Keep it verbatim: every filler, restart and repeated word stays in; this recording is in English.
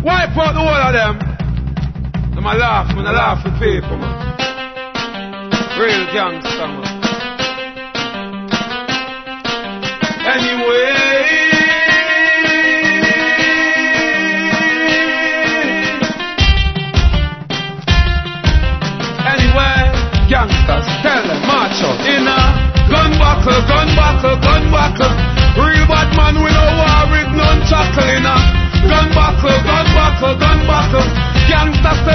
Wipe out the whole of them. Them a laugh, man, I laugh with people, man. Real gangster, man. Anyway. Anyway, gangsters, tell them, march out in a gun buckle, gun buckle, gun buckle. Real bad man, we no war with none chuckle in a gun buckle, gun buckle, gun buckle. Gangsters,